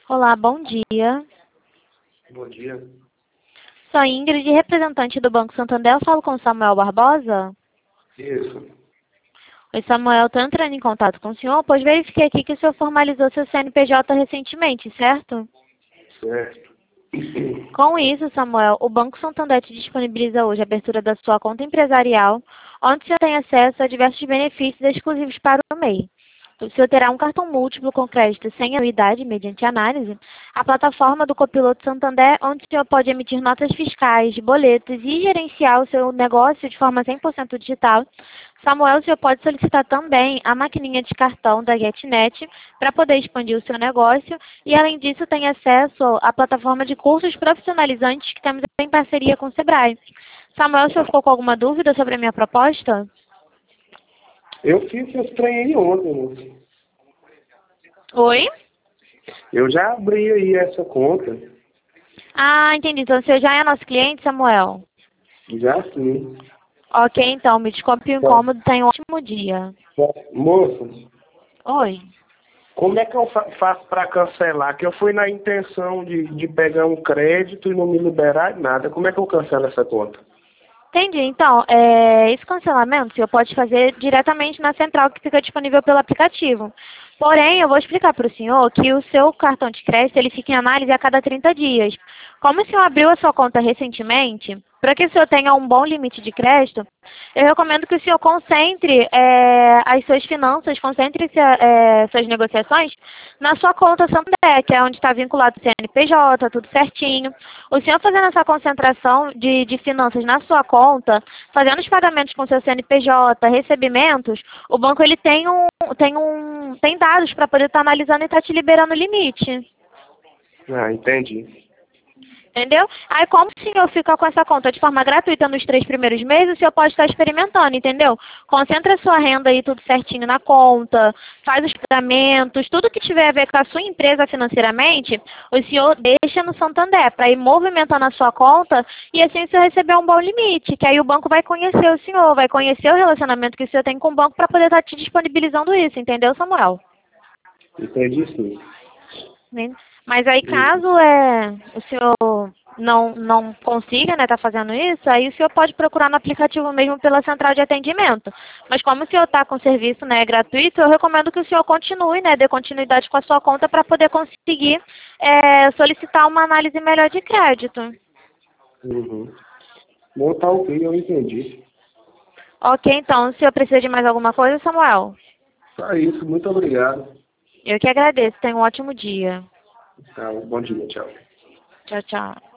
Olá, bom dia. Bom dia. Sou Ingrid, representante do Banco Santander. Eu falo com o Samuel Barbosa. Isso. Oi, Samuel, estou entrando em contato com o senhor, pois verifiquei aqui que o senhor formalizou seu CNPJ recentemente, certo? Certo. Com isso, Samuel, o Banco Santander te disponibiliza hoje a abertura da sua conta empresarial, onde o senhor tem acesso a diversos benefícios exclusivos para o MEI. O senhor terá um cartão múltiplo com crédito sem anuidade, mediante análise, a plataforma do Copiloto Santander, onde o senhor pode emitir notas fiscais, boletos e gerenciar o seu negócio de forma 100% digital. Samuel, o senhor pode solicitar também a maquininha de cartão da GetNet para poder expandir o seu negócio e, além disso, tem acesso à plataforma de cursos profissionalizantes que temos em parceria com o Sebrae. Samuel, o senhor ficou com alguma dúvida sobre a minha proposta? Eu fiz esse trem aí ontem, moço. Oi? Eu já abri aí essa conta. Ah, entendi. Então, o senhor já é nosso cliente, Samuel? Já sim. Ok, então, me desculpe o incômodo, tenha um ótimo dia. Moço, Oi. como é que eu faço para cancelar? Que eu fui na intenção de pegar um crédito e não me liberar nada. Como é que eu cancelo essa conta? Entendi. Então, esse cancelamento o senhor pode fazer diretamente na central que fica disponível pelo aplicativo. Porém, eu vou explicar para o senhor que o seu cartão de crédito ele fica em análise a cada 30 dias. Como o senhor abriu a sua conta recentemente, para que o senhor tenha um bom limite de crédito, eu recomendo que o senhor concentre as suas finanças, concentre suas negociações na sua conta Santander, que é onde está vinculado o CNPJ, tudo certinho. O senhor fazendo essa concentração de finanças na sua conta, fazendo os pagamentos com seu CNPJ, recebimentos, o banco ele tem dados para poder estar analisando e estar te liberando o limite. Ah, entendi. Entendeu? Aí, como o senhor fica com essa conta de forma gratuita nos 3 primeiros meses, o senhor pode estar experimentando, entendeu? Concentra a sua renda aí tudo certinho na conta, faz os pagamentos, tudo que tiver a ver com a sua empresa financeiramente, o senhor deixa no Santander para ir movimentando a sua conta e assim o senhor receber um bom limite, que aí o banco vai conhecer o senhor, vai conhecer o relacionamento que o senhor tem com o banco para poder estar te disponibilizando isso, entendeu, Samuel? Entendi sim. Né? Mas aí caso o senhor não consiga, né, tá fazendo isso, aí o senhor pode procurar no aplicativo mesmo pela central de atendimento. Mas como o senhor está com o serviço, né, gratuito, eu recomendo que o senhor continue, né, dê continuidade com a sua conta para poder conseguir solicitar uma análise melhor de crédito. Uhum. Não, tá ok, eu entendi. Ok, então, o senhor precisa de mais alguma coisa, Samuel? Só isso, muito obrigado. Eu que agradeço, tenha um ótimo dia. Tá, bom dia, tchau. Tchau, tchau.